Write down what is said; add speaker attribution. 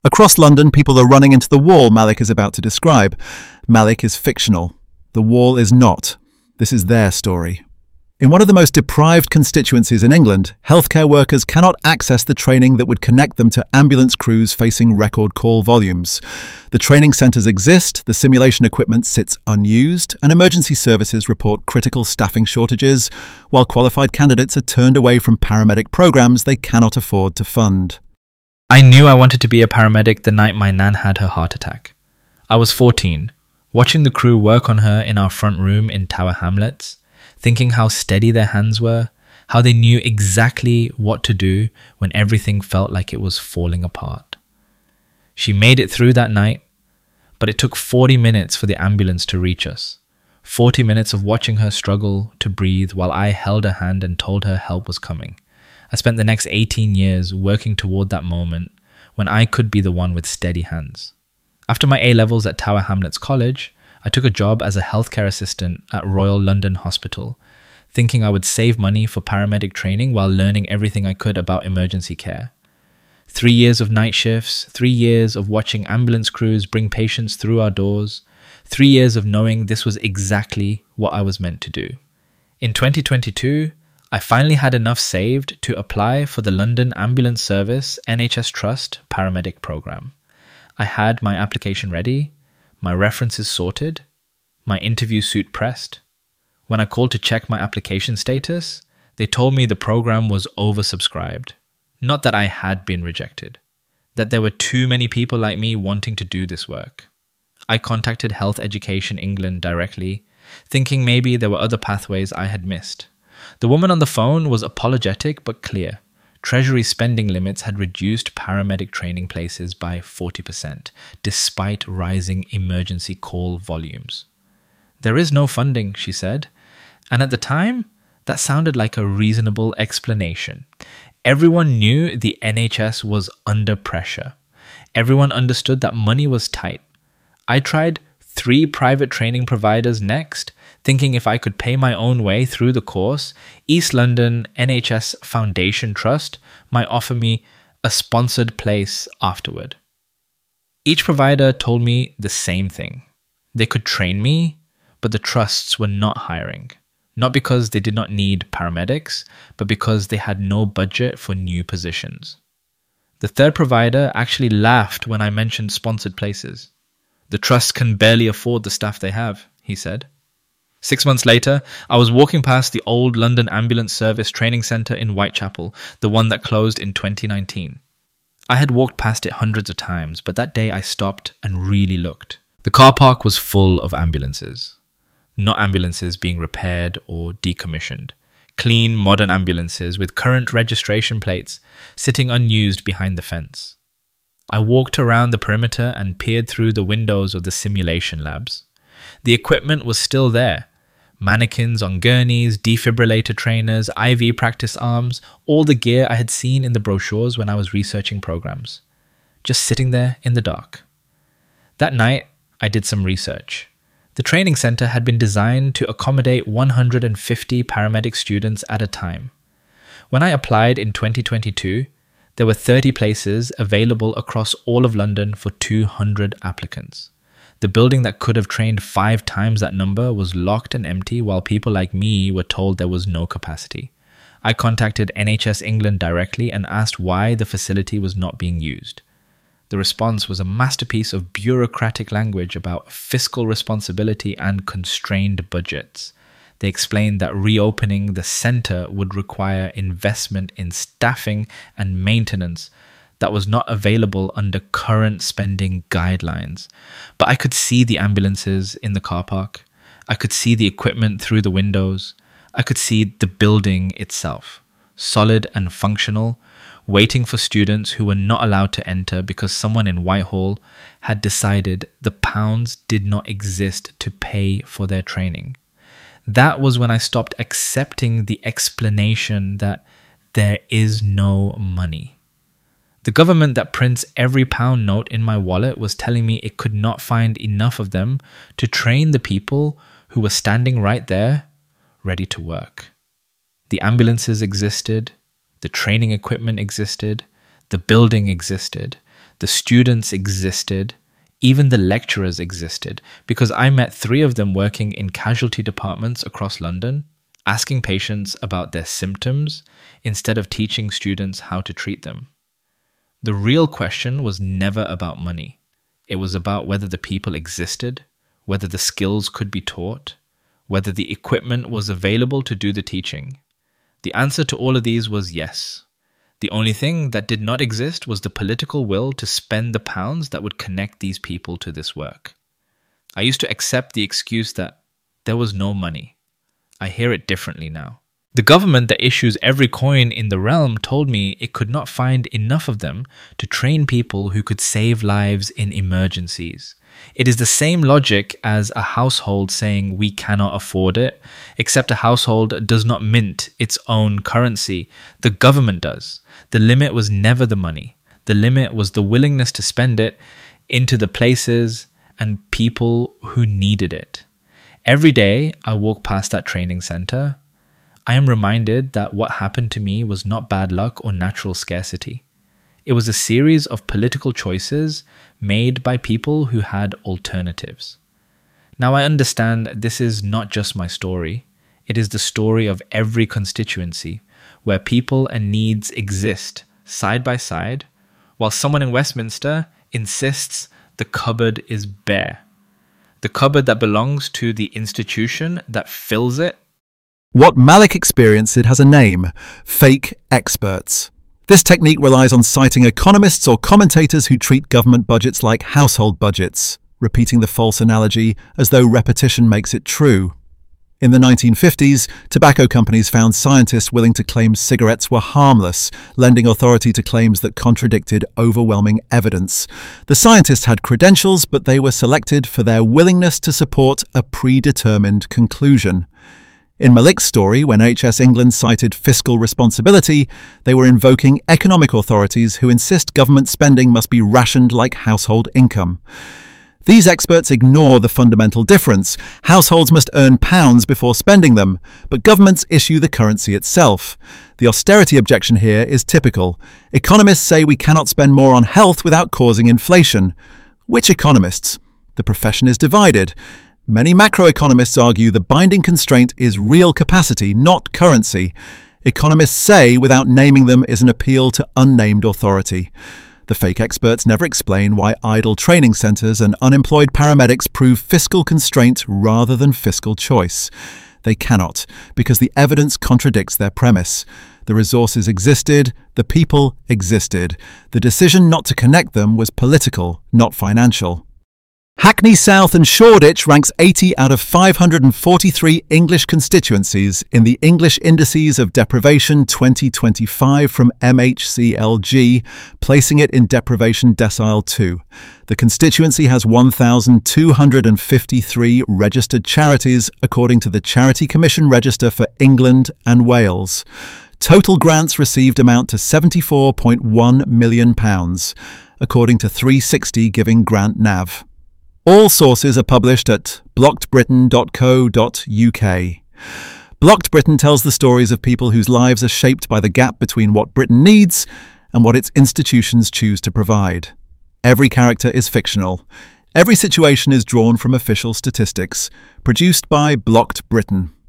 Speaker 1: Across London, people are running into the wall Malik is about to describe. Malik is fictional. The wall is not. This is their story. In one of the most deprived constituencies in England, healthcare workers cannot access the training that would connect them to ambulance crews facing record call volumes. The training centres exist, the simulation equipment sits unused, and emergency services report critical staffing shortages, while qualified candidates are turned away from paramedic programmes they cannot afford to fund.
Speaker 2: I knew I wanted to be a paramedic the night my nan had her heart attack. I was 14, watching the crew work on her in our front room in Tower Hamlets, thinking how steady their hands were, how they knew exactly what to do when everything felt like it was falling apart. She made it through that night, but it took 40 minutes for the ambulance to reach us. 40 minutes of watching her struggle to breathe while I held her hand and told her help was coming. I spent the next 18 years working toward that moment when I could be the one with steady hands. After my A-levels at Tower Hamlets College, I took a job as a healthcare assistant at Royal London Hospital, thinking I would save money for paramedic training while learning everything I could about emergency care. 3 years of night shifts, 3 years of watching ambulance crews bring patients through our doors, 3 years of knowing this was exactly what I was meant to do. In 2022, I finally had enough saved to apply for the London Ambulance Service NHS Trust paramedic program. I had my application ready, my references sorted, my interview suit pressed. When I called to check my application status, they told me the program was oversubscribed. Not that I had been rejected, that there were too many people like me wanting to do this work. I contacted Health Education England directly, thinking maybe there were other pathways I had missed. The woman on the phone was apologetic but clear. Treasury spending limits had reduced paramedic training places by 40%, despite rising emergency call volumes. There is no funding, she said, and at the time, that sounded like a reasonable explanation. Everyone knew the NHS was under pressure. Everyone understood that money was tight. I tried 3 private training providers next, thinking if I could pay my own way through the course, East London NHS Foundation Trust might offer me a sponsored place afterward. Each provider told me the same thing. They could train me, but the trusts were not hiring. Not because they did not need paramedics, but because they had no budget for new positions. The third provider actually laughed when I mentioned sponsored places. The trusts can barely afford the staff they have, he said. 6 months later, I was walking past the old London Ambulance Service Training Centre in Whitechapel, the one that closed in 2019. I had walked past it hundreds of times, but that day I stopped and really looked. The car park was full of ambulances. Not ambulances being repaired or decommissioned. Clean, modern ambulances with current registration plates sitting unused behind the fence. I walked around the perimeter and peered through the windows of the simulation labs. The equipment was still there. Mannequins on gurneys, defibrillator trainers, IV practice arms, all the gear I had seen in the brochures when I was researching programs. Just sitting there in the dark. That night, I did some research. The training center had been designed to accommodate 150 paramedic students at a time. When I applied in 2022, there were 30 places available across all of London for 200 applicants. The building that could have trained 5 times that number was locked and empty while people like me were told there was no capacity. I contacted NHS England directly and asked why the facility was not being used. The response was a masterpiece of bureaucratic language about fiscal responsibility and constrained budgets. They explained that reopening the centre would require investment in staffing and maintenance that was not available under current spending guidelines. But I could see the ambulances in the car park. I could see the equipment through the windows. I could see the building itself, solid and functional, waiting for students who were not allowed to enter because someone in Whitehall had decided the pounds did not exist to pay for their training. That was when I stopped accepting the explanation that there is no money. The government that prints every pound note in my wallet was telling me it could not find enough of them to train the people who were standing right there, ready to work. The ambulances existed, the training equipment existed, the building existed. The students existed. Even the lecturers existed, because I met 3 of them working in casualty departments across London, asking patients about their symptoms instead of teaching students how to treat them. The real question was never about money. It was about whether the people existed, whether the skills could be taught, whether the equipment was available to do the teaching. The answer to all of these was yes. The only thing that did not exist was the political will to spend the pounds that would connect these people to this work. I used to accept the excuse that there was no money. I hear it differently now. The government that issues every coin in the realm told me it could not find enough of them to train people who could save lives in emergencies. It is the same logic as a household saying we cannot afford it, except a household does not mint its own currency. The government does. The limit was never the money. The limit was the willingness to spend it into the places and people who needed it. Every day I walk past that training center, I am reminded that what happened to me was not bad luck or natural scarcity. It was a series of political choices made by people who had alternatives. Now I understand this is not just my story. It is the story of every constituency where people and needs exist side by side, while someone in Westminster insists the cupboard is bare. The cupboard that belongs to the institution that fills it.
Speaker 1: What Malik experienced has a name: fake experts. This technique relies on citing economists or commentators who treat government budgets like household budgets, repeating the false analogy as though repetition makes it true. In the 1950s, tobacco companies found scientists willing to claim cigarettes were harmless, lending authority to claims that contradicted overwhelming evidence. The scientists had credentials, but they were selected for their willingness to support a predetermined conclusion. In Malik's story, when HS England cited fiscal responsibility, they were invoking economic authorities who insist government spending must be rationed like household income. These experts ignore the fundamental difference. Households must earn pounds before spending them, but governments issue the currency itself. The austerity objection here is typical. Economists say we cannot spend more on health without causing inflation. Which economists? The profession is divided. Many macroeconomists argue the binding constraint is real capacity, not currency. Economists say, without naming them, is an appeal to unnamed authority. The fake experts never explain why idle training centres and unemployed paramedics prove fiscal constraint rather than fiscal choice. They cannot, because the evidence contradicts their premise. The resources existed, the people existed. The decision not to connect them was political, not financial. Hackney South and Shoreditch ranks 80 out of 543 English constituencies in the English Indices of Deprivation 2025 from MHCLG, placing it in deprivation decile 2. The constituency has 1,253 registered charities according to the Charity Commission Register for England and Wales. Total grants received amount to £74.1 million, according to 360 Giving Grant Nav. All sources are published at blockedbritain.co.uk. Blocked Britain tells the stories of people whose lives are shaped by the gap between what Britain needs and what its institutions choose to provide. Every character is fictional. Every situation is drawn from official statistics. Produced by Blocked Britain.